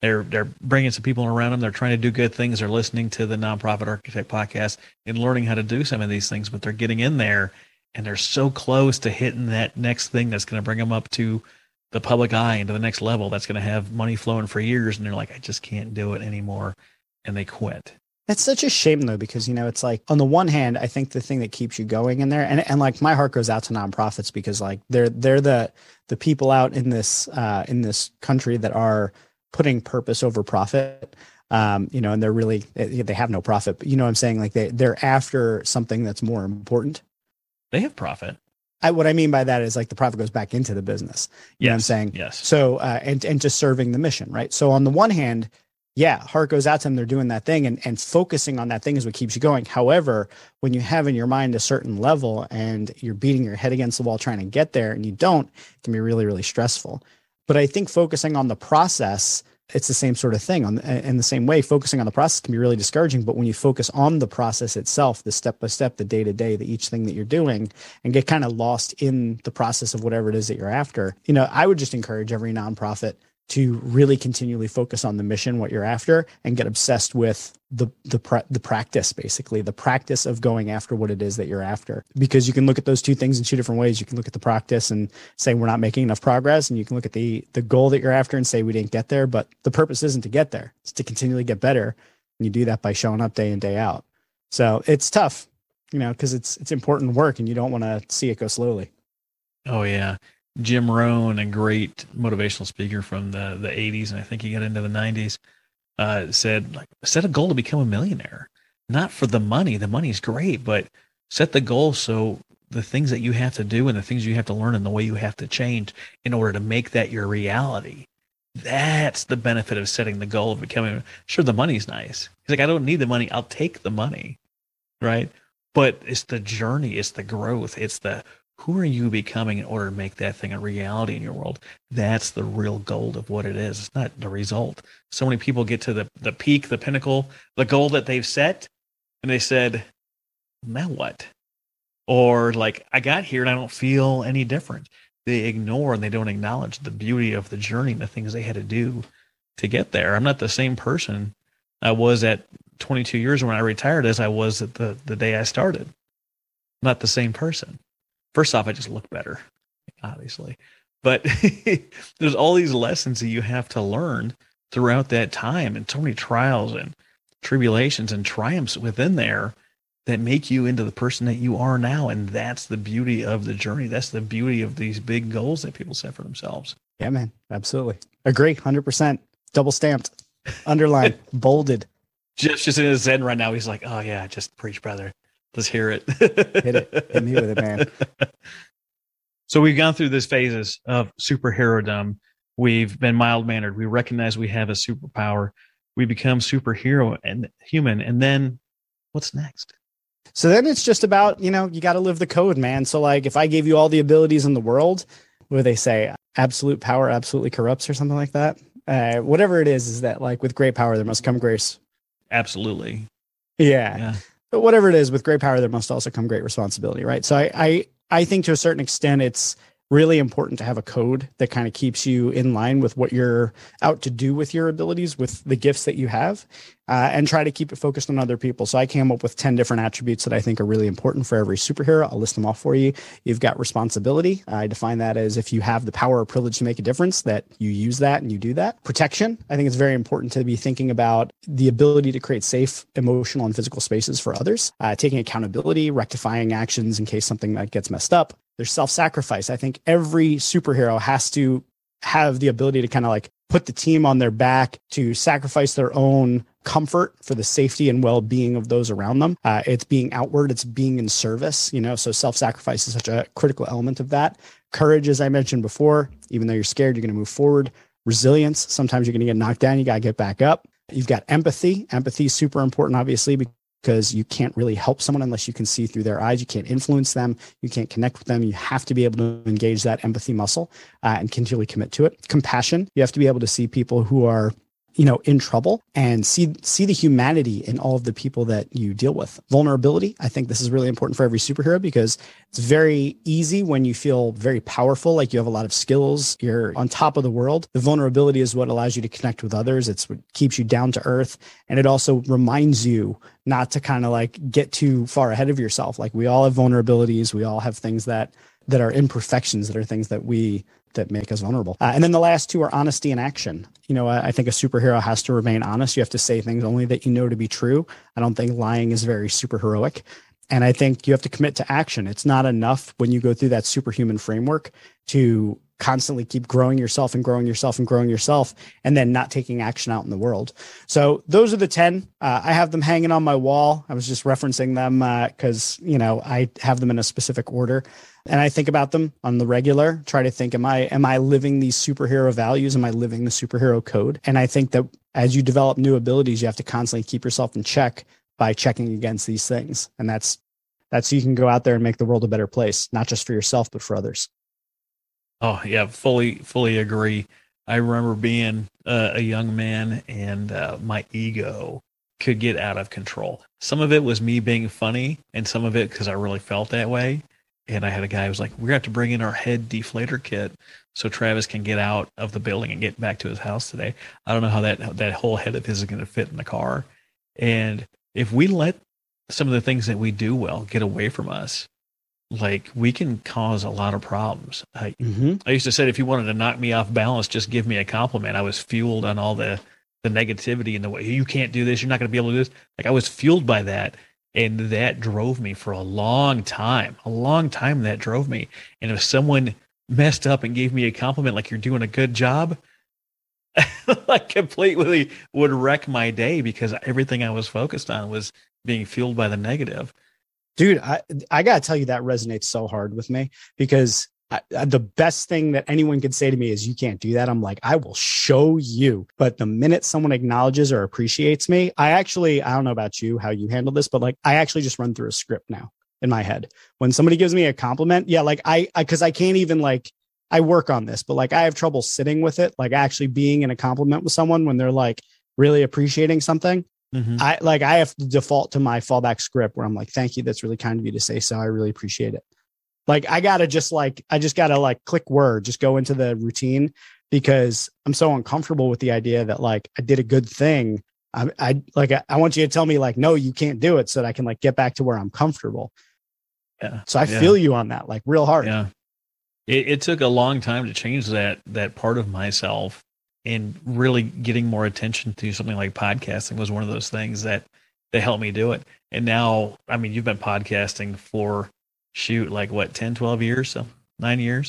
They're bringing some people around them. They're trying to do good things. They're listening to the Nonprofit Architect podcast and learning how to do some of these things, but they're getting in there and they're so close to hitting that next thing that's going to bring them up to the public eye and to the next level that's going to have money flowing for years. And they're like, I just can't do it anymore. And they quit. That's such a shame though, because, it's like on the one hand, I think the thing that keeps you going in there and like my heart goes out to nonprofits because like they're the people out in this country that are putting purpose over profit. And they're really, they have no profit, but you know what I'm saying? Like they're after something that's more important. They have profit. What I mean by that is like the profit goes back into the business. You know what I'm saying? Yes. So, and just serving the mission, right? So on the one hand, yeah, heart goes out to them. They're doing that thing and focusing on that thing is what keeps you going. However, when you have in your mind a certain level and you're beating your head against the wall trying to get there and you don't, it can be really, really stressful. But I think focusing on the process, it's the same sort of thing. In the same way, focusing on the process can be really discouraging. But when you focus on the process itself, the step by step, the day to day, each thing that you're doing, and get kind of lost in the process of whatever it is that you're after, I would just encourage every nonprofit to really continually focus on the mission, what you're after, and get obsessed with the practice, basically the practice of going after what it is that you're after. Because you can look at those two things in two different ways. You can look at the practice and say we're not making enough progress, and you can look at the goal that you're after and say we didn't get there. But the purpose isn't to get there; it's to continually get better. And you do that by showing up day in, day out. So it's tough, because it's important work, and you don't want to see it go slowly. Oh yeah. Jim Rohn, a great motivational speaker from the 80s, and I think he got into the 90s, said, like, set a goal to become a millionaire. Not for the money. The money's great, but set the goal so the things that you have to do and the things you have to learn and the way you have to change in order to make that your reality. That's the benefit of setting the goal of becoming. Sure, the money's nice. He's like, I don't need the money. I'll take the money, right? But it's the journey. It's the growth. It's the who are you becoming in order to make that thing a reality in your world? That's the real goal of what it is. It's not the result. So many people get to the peak, the pinnacle, the goal that they've set, and they said, now what? Or like, I got here and I don't feel any different. They ignore and they don't acknowledge the beauty of the journey and the things they had to do to get there. I'm not the same person I was at 22 years when I retired as I was at the day I started. I'm not the same person. First off, I just look better, obviously. But there's all these lessons that you have to learn throughout that time, and so many trials and tribulations and triumphs within there that make you into the person that you are now. And that's the beauty of the journey. That's the beauty of these big goals that people set for themselves. Yeah, man. Absolutely. Agree. 100%. Double stamped, underlined, bolded. Just in his zen right now, he's like, oh yeah, just preach, brother. Let's hear it. Hit it. Hit me with it, man. So we've gone through these phases of superhero-dom. We've been mild-mannered. We recognize we have a superpower. We become superhero and human. And then what's next? So then it's just about, you got to live the code, man. So like if I gave you all the abilities in the world, what do they say? Absolute power absolutely corrupts or something like that. Whatever it is that like with great power, there must come grace. Absolutely. Yeah. But whatever it is, with great power, there must also come great responsibility, right? So I think to a certain extent, it's really important to have a code that kind of keeps you in line with what you're out to do with your abilities, with the gifts that you have, and try to keep it focused on other people. So I came up with 10 different attributes that I think are really important for every superhero. I'll list them off for you. You've got responsibility. I define that as if you have the power or privilege to make a difference, that you use that and you do that. Protection. I think it's very important to be thinking about the ability to create safe emotional and physical spaces for others, taking accountability, rectifying actions in case something that gets messed up. There's self-sacrifice. I think every superhero has to have the ability to kind of like put the team on their back, to sacrifice their own comfort for the safety and well-being of those around them. It's being outward, it's being in service, so self-sacrifice is such a critical element of that. Courage, as I mentioned before, even though you're scared, you're going to move forward. Resilience, sometimes you're going to get knocked down, you got to get back up. You've got empathy. Empathy is super important, obviously, because you can't really help someone unless you can see through their eyes. You can't influence them. You can't connect with them. You have to be able to engage that empathy muscle and continually commit to it. Compassion. You have to be able to see people who are in trouble, and see the humanity in all of the people that you deal with. Vulnerability. I think this is really important for every superhero because it's very easy when you feel very powerful, like you have a lot of skills, you're on top of the world. The vulnerability is what allows you to connect with others. It's what keeps you down to earth. And it also reminds you not to kind of like get too far ahead of yourself. Like we all have vulnerabilities. We all have things that are imperfections, that are things that make us vulnerable. And then the last two are honesty and action. I think a superhero has to remain honest. You have to say things only that you know to be true. I don't think lying is very superheroic. And I think you have to commit to action. It's not enough when you go through that superhuman framework to constantly keep growing yourself and growing yourself and growing yourself and then not taking action out in the world. So those are the 10. I have them hanging on my wall. I was just referencing them because, I have them in a specific order. And I think about them on the regular, try to think, am I living these superhero values? Am I living the superhero code? And I think that as you develop new abilities, you have to constantly keep yourself in check by checking against these things. And that's so you can go out there and make the world a better place, not just for yourself, but for others. Oh yeah, fully agree. I remember being a young man and my ego could get out of control. Some of it was me being funny and some of it because I really felt that way. And I had a guy who was like, we're going to have to bring in our head deflator kit so Travis can get out of the building and get back to his house today. I don't know how that whole head of his is going to fit in the car. And if we let some of the things that we do well get away from us, like we can cause a lot of problems. I used to say, if you wanted to knock me off balance, just give me a compliment. I was fueled on all the negativity and the way you can't do this. You're not going to be able to do this. Like I was fueled by that. And that drove me for a long time that drove me. And if someone messed up and gave me a compliment, like you're doing a good job, like completely would wreck my day because everything I was focused on was being fueled by the negative. Dude, I got to tell you, that resonates so hard with me because the best thing that anyone could say to me is you can't do that. I'm like, I will show you. But the minute someone acknowledges or appreciates me, I don't know about you, how you handle this, but like, I actually just run through a script now in my head. When somebody gives me a compliment, yeah, like cause I can't even like, I work on this, but like I have trouble sitting with it, like actually being in a compliment with someone when they're like really appreciating something. I have to default to my fallback script where I'm like, thank you. That's really kind of you to say so. I really appreciate it. Like I just gotta click word, just go into the routine because I'm so uncomfortable with the idea that like I did a good thing. I want you to tell me like, no, you can't do it so that I can like get back to where I'm comfortable. Yeah. So I feel you on that, like real hard. Yeah. It took a long time to change that part of myself, and really getting more attention to something like podcasting was one of those things that helped me do it. And now, I mean, you've been podcasting for like what, 10, 12 years? So 9 years.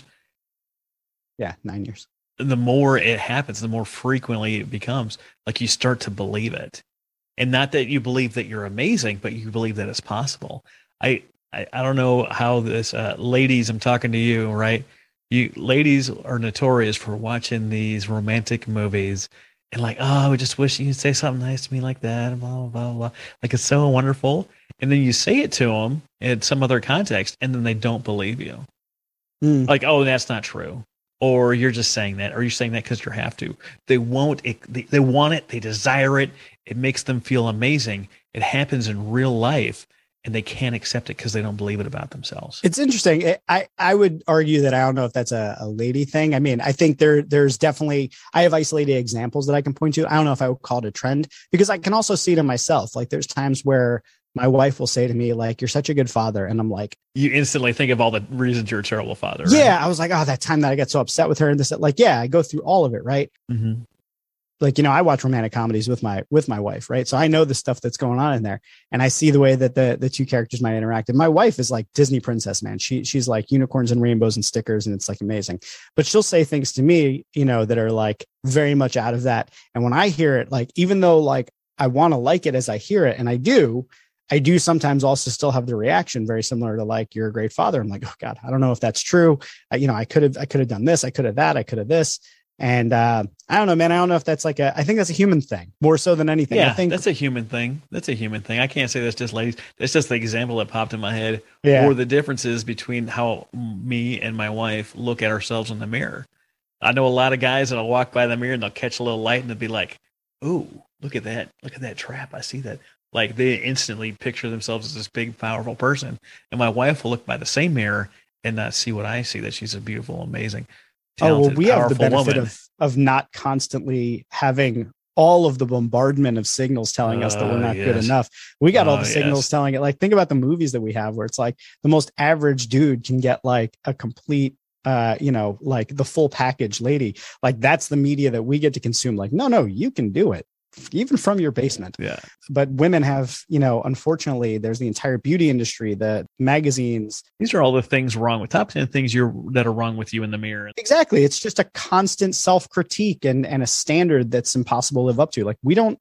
Yeah. 9 years. The more it happens, the more frequently it becomes like you start to believe it. And not that you believe that you're amazing, but you believe that it's possible. I don't know how this, ladies, I'm talking to you, right? You ladies are notorious for watching these romantic movies and like, oh, I just wish you'd say something nice to me like that, blah, blah, blah, blah. Like it's so wonderful. And then you say it to them in some other context, and then they don't believe you. Like, oh, that's not true. Or you're just saying that, or you're saying that because you have to. They won't, they want it, they desire it. It makes them feel amazing. It happens in real life, and they can't accept it because they don't believe it about themselves. It's interesting. I would argue that I don't know if that's a lady thing. I mean, I think there's definitely, I have isolated examples that I can point to. I don't know if I would call it a trend because I can also see it in myself. Like there's times where my wife will say to me, like, you're such a good father. And I'm like, you instantly think of all the reasons you're a terrible father. Right? Yeah. I was like, oh, that time that I got so upset with her and this, like, yeah, I go through all of it. Right. Mm-hmm. Like, I watch romantic comedies with my wife. Right. So I know the stuff that's going on in there, and I see the way that the two characters might interact. And my wife is like Disney princess, man. She's like unicorns and rainbows and stickers. And it's like amazing, but she'll say things to me, that are like very much out of that. And when I hear it, like, even though like I want to like it as I hear it, and I do sometimes also still have the reaction very similar to like, you're a great father. I'm like, oh God, I don't know if that's true. I could have done this. I could have that. I could have this. And I don't know, man. I don't know if that's like I think that's a human thing more so than anything. Yeah, I think that's a human thing. I can't say that's just ladies. That's just the example that popped in my head. Yeah. Or the differences between how me and my wife look at ourselves in the mirror. I know a lot of guys that'll walk by the mirror and they'll catch a little light and they'll be like, ooh, look at that. Look at that trap. I see that. Like they instantly picture themselves as this big, powerful person. And my wife will look by the same mirror and not see what I see, that she's a beautiful, amazing, talented, we have the powerful benefit woman. of not constantly having all of the bombardment of signals telling us that we're not good Yes. enough. We got all the Yes. signals telling it. Like, think about the movies that we have where it's like the most average dude can get like a complete, like the full package lady. Like, that's the media that we get to consume. Like, no, you can do it even from your basement. Yeah. But women have, unfortunately, there's the entire beauty industry, the magazines. These are all the things wrong with top 10 things that are wrong with you in the mirror. Exactly. It's just a constant self-critique and a standard that's impossible to live up to. Like, we don't,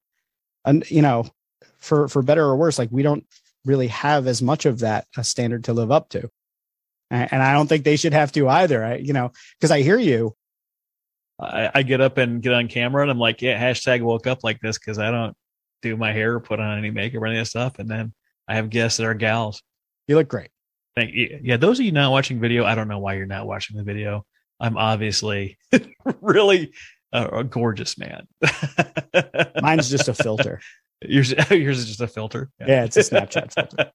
for better or worse, like, we don't really have as much of that a standard to live up to. And I don't think they should have to either. Because I hear you. I get up and get on camera and I'm like, yeah, hashtag woke up like this, because I don't do my hair or put on any makeup or any of that stuff. And then I have guests that are gals. You look great. Thank you. Yeah, those of you not watching video, I don't know why you're not watching the video. I'm obviously really a gorgeous man. Mine's just a filter. Yours is just a filter. Yeah, it's a Snapchat filter.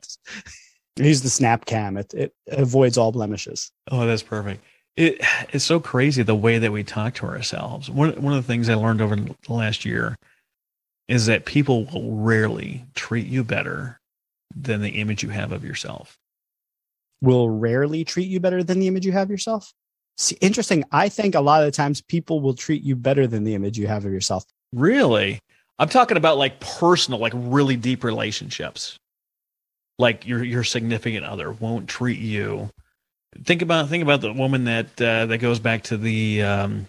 Use the Snap Cam. It avoids all blemishes. Oh, that's perfect. It's so crazy the way that we talk to ourselves. One of the things I learned over the last year is that people will rarely treat you better than the image you have of yourself. Will rarely treat you better than the image you have yourself? See, interesting. I think a lot of the times people will treat you better than the image you have of yourself. Really? I'm talking about like personal, like really deep relationships. Like your significant other won't treat you. Think about the woman that goes back to the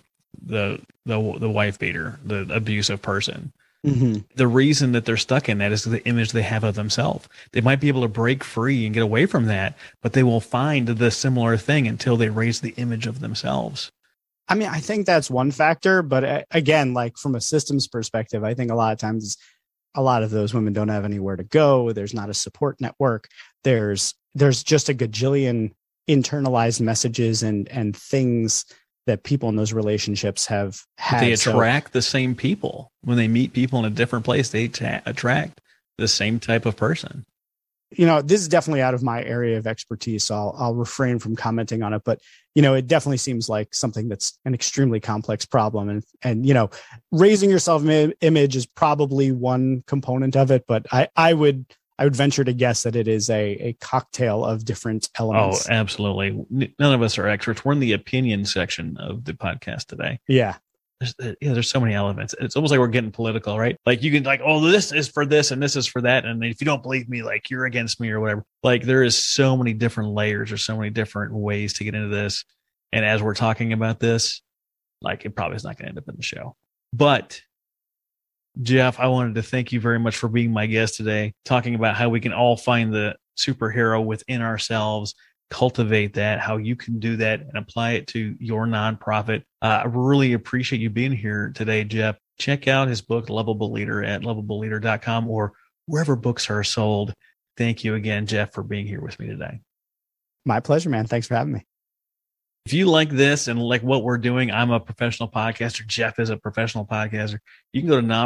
wife beater, the abusive person. Mm-hmm. The reason that they're stuck in that is the image they have of themselves. They might be able to break free and get away from that, but they will find the similar thing until they raise the image of themselves. I mean, I think that's one factor, but again, like from a systems perspective, I think a lot of times a lot of those women don't have anywhere to go. There's not a support network. There's just a gajillion internalized messages and things that people in those relationships have had. They attract the same people. When they meet people in a different place, they attract the same type of person. This is definitely out of my area of expertise, so I'll refrain from commenting on it. But, it definitely seems like something that's an extremely complex problem. And raising your self-image is probably one component of it. But I would venture to guess that it is a cocktail of different elements. Oh, absolutely. None of us are experts. We're in the opinion section of the podcast today. Yeah. There's so many elements. It's almost like we're getting political, right? Like you can like, oh, this is for this and this is for that. And if you don't believe me, like you're against me or whatever. Like there is so many different layers or so many different ways to get into this. And as we're talking about this, like it probably is not going to end up in the show. But Jeff, I wanted to thank you very much for being my guest today, talking about how we can all find the superhero within ourselves, cultivate that, how you can do that and apply it to your nonprofit. I really appreciate you being here today, Jeff. Check out his book, Lovable Leader, at lovableleader.com or wherever books are sold. Thank you again, Jeff, for being here with me today. My pleasure, man. Thanks for having me. If you like this and like what we're doing, I'm a professional podcaster. Jeff is a professional podcaster. You can go to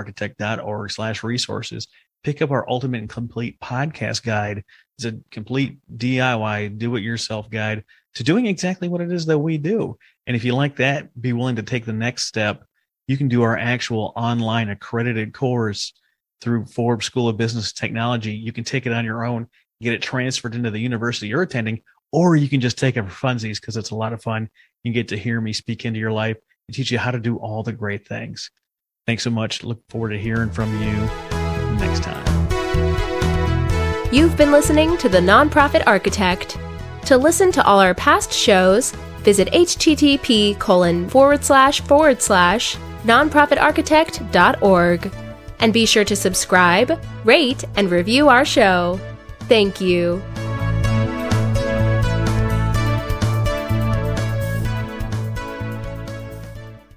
nonprofitarchitect.org/resources. Pick up our ultimate and complete podcast guide. It's a complete DIY, do-it-yourself guide to doing exactly what it is that we do. And if you like that, be willing to take the next step. You can do our actual online accredited course through Forbes School of Business Technology. You can take it on your own, get it transferred into the university you're attending, or you can just take it for funsies because it's a lot of fun. You get to hear me speak into your life and teach you how to do all the great things. Thanks so much. Look forward to hearing from you next time. You've been listening to The Nonprofit Architect. To listen to all our past shows, visit http://nonprofitarchitect.org. And be sure to subscribe, rate, and review our show. Thank you.